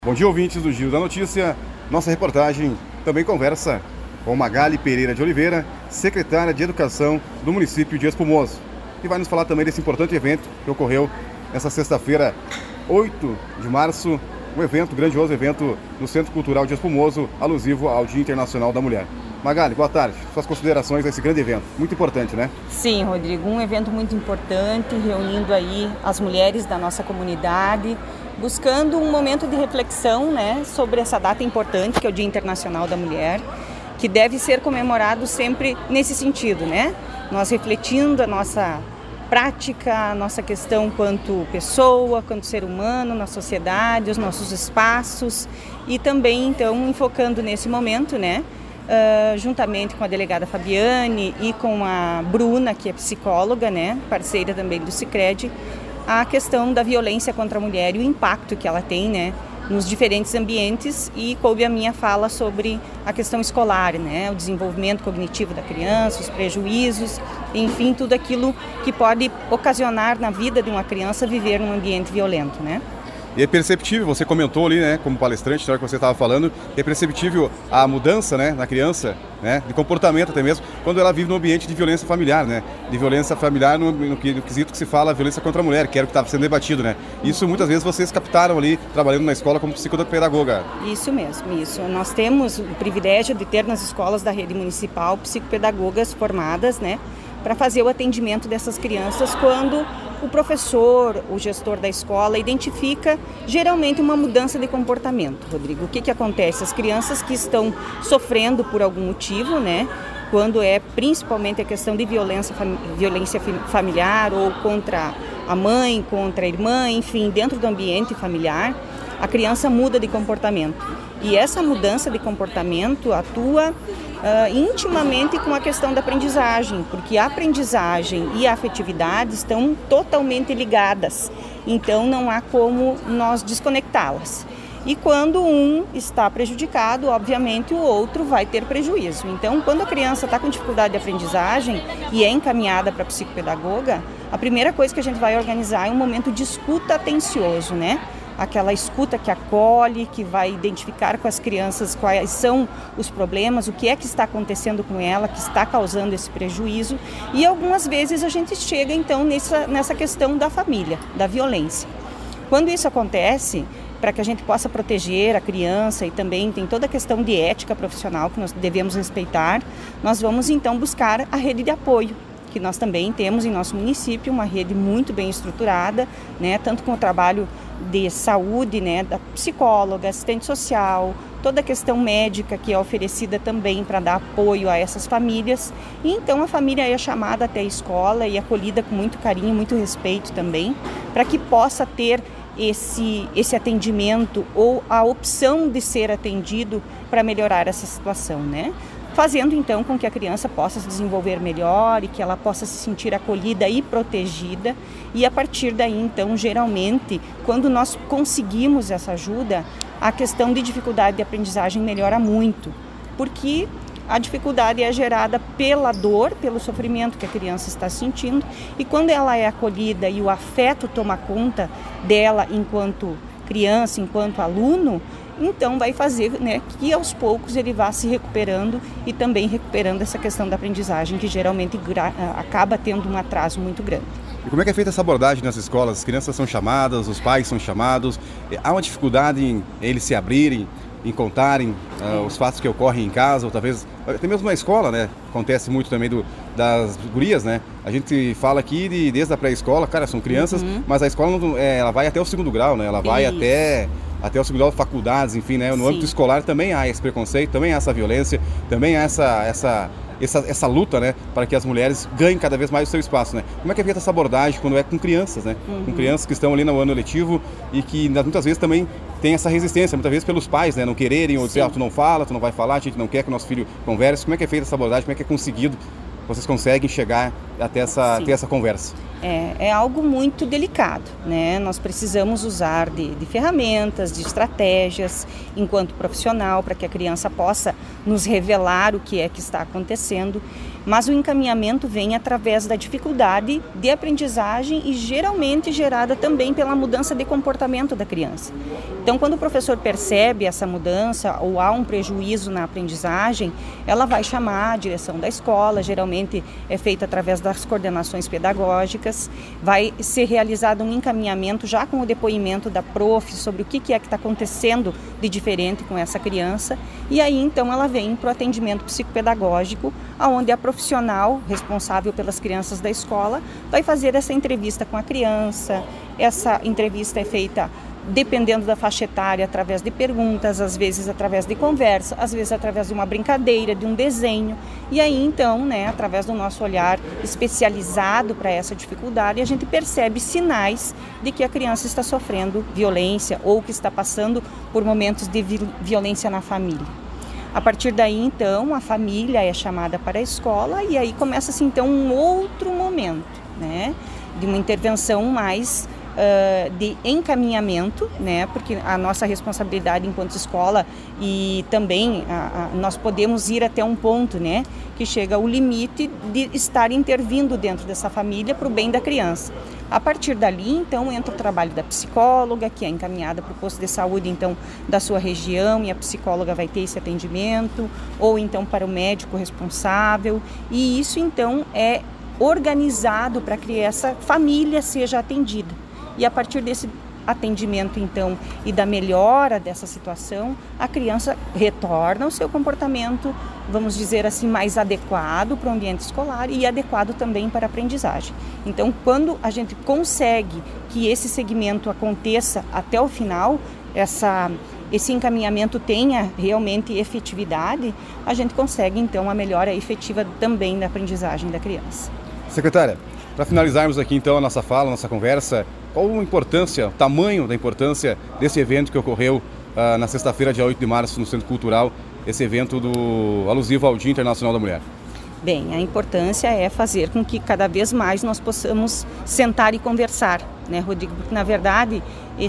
Bom dia, ouvintes do Giro da Notícia. Nossa reportagem também conversa com Magali Pereira de Oliveira, secretária de Educação do município de Espumoso, e vai nos falar também desse importante evento que ocorreu nesta sexta-feira, 8 de março, um grandioso evento no Centro Cultural de Espumoso, alusivo ao Dia Internacional da Mulher. Magali, boa tarde. Suas considerações a esse grande evento, muito importante, né? Sim, Rodrigo, um evento muito importante, reunindo aí as mulheres da nossa comunidade, buscando um momento de reflexão, né, sobre essa data importante, que é o Dia Internacional da Mulher, que deve ser comemorado sempre nesse sentido, né? Nós refletindo a nossa prática, a nossa questão quanto pessoa, quanto ser humano na sociedade, os nossos espaços, e também, então, enfocando nesse momento, né, juntamente com a delegada Fabiane e com a Bruna, que é psicóloga, né, parceira também do Sicredi, a questão da violência contra a mulher e o impacto que ela tem, né, nos diferentes ambientes, e coube a minha fala sobre a questão escolar, né, o desenvolvimento cognitivo da criança, os prejuízos, enfim, tudo aquilo que pode ocasionar na vida de uma criança viver num ambiente violento, né. E é perceptível, você comentou ali, né, como palestrante, na hora que você estava falando, é perceptível a mudança, né, na criança, né, de comportamento até mesmo, quando ela vive num ambiente de violência familiar, né, de violência familiar no quesito que se fala violência contra a mulher, que era o que estava sendo debatido, né. Isso muitas vezes vocês captaram ali, trabalhando na escola como psicopedagoga. Isso mesmo, isso. Nós temos o privilégio de ter nas escolas da rede municipal psicopedagogas formadas, né, para fazer o atendimento dessas crianças quando o professor, o gestor da escola identifica geralmente uma mudança de comportamento. Rodrigo, o que acontece? As crianças que estão sofrendo por algum motivo, né, quando é principalmente a questão de violência familiar ou contra a mãe, contra a irmã, enfim, dentro do ambiente familiar, a criança muda de comportamento. E essa mudança de comportamento atua intimamente com a questão da aprendizagem, porque a aprendizagem e a afetividade estão totalmente ligadas, então não há como nós desconectá-las. E quando um está prejudicado, obviamente o outro vai ter prejuízo. Então, quando a criança está com dificuldade de aprendizagem e é encaminhada para a psicopedagoga, a primeira coisa que a gente vai organizar é um momento de escuta atencioso, né? Aquela escuta que acolhe, que vai identificar com as crianças quais são os problemas, o que é que está acontecendo com ela, que está causando esse prejuízo. E algumas vezes a gente chega então nessa questão da família, da violência. Quando isso acontece, para que a gente possa proteger a criança, e também tem toda a questão de ética profissional que nós devemos respeitar, nós vamos então buscar a rede de apoio, que nós também temos em nosso município, uma rede muito bem estruturada, né, tanto com o trabalho de saúde, né, da psicóloga, assistente social, toda a questão médica que é oferecida também para dar apoio a essas famílias. E então a família é chamada até a escola e acolhida com muito carinho, muito respeito também, para que possa ter esse atendimento ou a opção de ser atendido para melhorar essa situação, né? Fazendo então com que a criança possa se desenvolver melhor e que ela possa se sentir acolhida e protegida. E a partir daí então, geralmente, quando nós conseguimos essa ajuda, a questão de dificuldade de aprendizagem melhora muito, porque a dificuldade é gerada pela dor, pelo sofrimento que a criança está sentindo, e quando ela é acolhida e o afeto toma conta dela enquanto criança, enquanto aluno, então vai fazer, né, que aos poucos ele vá se recuperando e também recuperando essa questão da aprendizagem, que geralmente acaba tendo um atraso muito grande. E como é que é feita essa abordagem nas escolas? As crianças são chamadas, os pais são chamados, há uma dificuldade em eles se abrirem, em contarem os fatos que ocorrem em casa, ou talvez até mesmo na escola, né? Acontece muito também das gurias, né? A gente fala aqui desde a pré-escola, cara, são crianças, mas a escola ela vai até o segundo grau, né? Ela vai até o segundo grau, faculdades, enfim, né? No âmbito escolar também há esse preconceito, também há essa violência, também há essa luta, né, para que as mulheres ganhem cada vez mais o seu espaço, né? Como é que é feita essa abordagem quando é com crianças, né? Com crianças que estão ali no ano letivo e que muitas vezes também tem essa resistência, muitas vezes pelos pais, né, não quererem, ou dizer, tu não fala, tu não vai falar, a gente não quer que o nosso filho converse. Como é que é feita essa abordagem? Como é que é conseguido, vocês conseguem chegar até ter essa conversa? é algo muito delicado, né? Nós precisamos usar de ferramentas, de estratégias enquanto profissional para que a criança possa nos revelar o que é que está acontecendo, mas o encaminhamento vem através da dificuldade de aprendizagem e geralmente gerada também pela mudança de comportamento da criança. Então, quando o professor percebe essa mudança ou há um prejuízo na aprendizagem, ela vai chamar a direção da escola, geralmente é feito através das coordenações pedagógicas, vai ser realizado um encaminhamento já com o depoimento da prof sobre o que é que está acontecendo de diferente com essa criança, e aí então ela vem para o atendimento psicopedagógico, onde a profissional responsável pelas crianças da escola vai fazer essa entrevista com a criança. Essa entrevista é feita dependendo da faixa etária, através de perguntas, às vezes através de conversa, às vezes através de uma brincadeira, de um desenho. E aí então, através do nosso olhar especializado para essa dificuldade, a gente percebe sinais de que a criança está sofrendo violência ou que está passando por momentos de violência na família. A partir daí, então, a família é chamada para a escola e aí começa-se, então, um outro momento, de uma intervenção mais de encaminhamento, porque a nossa responsabilidade enquanto escola e também nós podemos ir até um ponto, que chega ao limite de estar intervindo dentro dessa família para o bem da criança. A partir dali, então, entra o trabalho da psicóloga, que é encaminhada para o posto de saúde, então, da sua região, e a psicóloga vai ter esse atendimento, ou então para o médico responsável, e isso, então, é organizado para que essa família seja atendida. E a partir desse atendimento, então, e da melhora dessa situação, a criança retorna ao seu comportamento, vamos dizer assim, mais adequado para o ambiente escolar e adequado também para a aprendizagem. Então, quando a gente consegue que esse segmento aconteça até o final, esse encaminhamento tenha realmente efetividade, a gente consegue, então, a melhora efetiva também da aprendizagem da criança. Secretária, para finalizarmos aqui, então, a nossa fala, a nossa conversa, qual a importância, o tamanho da importância desse evento que ocorreu na sexta-feira, dia 8 de março, no Centro Cultural, esse evento alusivo ao Dia Internacional da Mulher? Bem, a importância é fazer com que cada vez mais nós possamos sentar e conversar, Rodrigo? Porque, na verdade,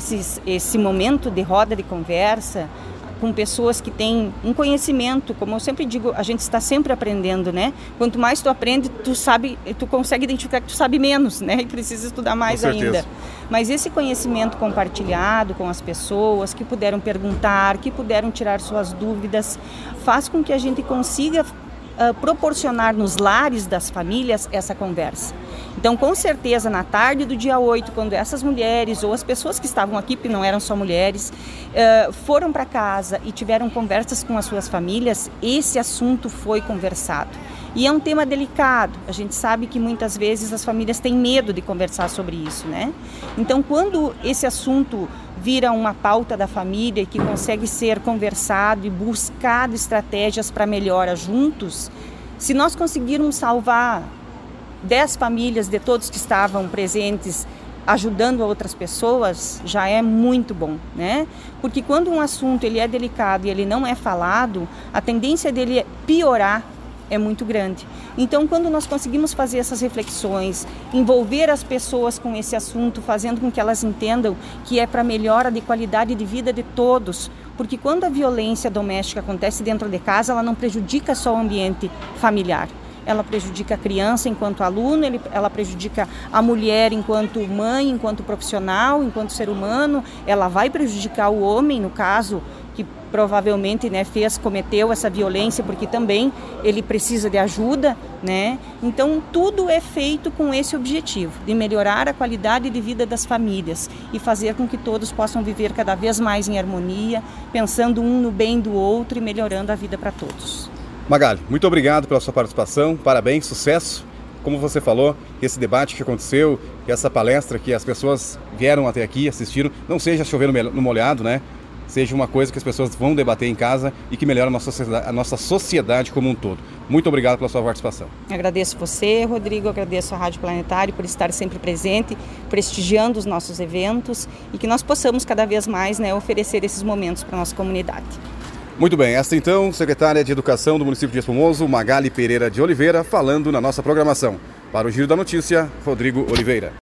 esse momento de roda de conversa com pessoas que têm um conhecimento, como eu sempre digo, a gente está sempre aprendendo, Quanto mais tu aprende, tu consegue identificar que tu sabe menos, E precisa estudar mais ainda. Mas esse conhecimento compartilhado com as pessoas que puderam perguntar, que puderam tirar suas dúvidas, faz com que a gente consiga proporcionar nos lares das famílias essa conversa. Então, com certeza, na tarde do dia 8, quando essas mulheres ou as pessoas que estavam aqui, que não eram só mulheres, foram para casa e tiveram conversas com as suas famílias, esse assunto foi conversado. E é um tema delicado, a gente sabe que muitas vezes as famílias têm medo de conversar sobre isso, Então, quando esse assunto vira uma pauta da família que consegue ser conversado e buscado estratégias para melhora juntos, se nós conseguirmos salvar 10 famílias de todos que estavam presentes ajudando outras pessoas, já é muito bom, Porque quando um assunto ele é delicado e ele não é falado, a tendência dele piorar é muito grande. Então, quando nós conseguimos fazer essas reflexões, envolver as pessoas com esse assunto, fazendo com que elas entendam que é para melhora de qualidade de vida de todos, porque quando a violência doméstica acontece dentro de casa, ela não prejudica só o ambiente familiar. Ela prejudica a criança enquanto aluno, ela prejudica a mulher enquanto mãe, enquanto profissional, enquanto ser humano, ela vai prejudicar o homem, no caso, que provavelmente cometeu essa violência, porque também ele precisa de ajuda, Então, tudo é feito com esse objetivo, de melhorar a qualidade de vida das famílias e fazer com que todos possam viver cada vez mais em harmonia, pensando um no bem do outro e melhorando a vida para todos. Magali, muito obrigado pela sua participação, parabéns, sucesso. Como você falou, esse debate que aconteceu, essa palestra que as pessoas vieram até aqui, assistiram, não seja chover no molhado, Seja uma coisa que as pessoas vão debater em casa e que melhora a nossa sociedade como um todo. Muito obrigado pela sua participação. Agradeço você, Rodrigo, agradeço a Rádio Planetário por estar sempre presente, prestigiando os nossos eventos e que nós possamos cada vez mais oferecer esses momentos para a nossa comunidade. Muito bem, esta então, secretária de Educação do município de Espumoso, Magali Pereira de Oliveira, falando na nossa programação. Para o Giro da Notícia, Rodrigo Oliveira.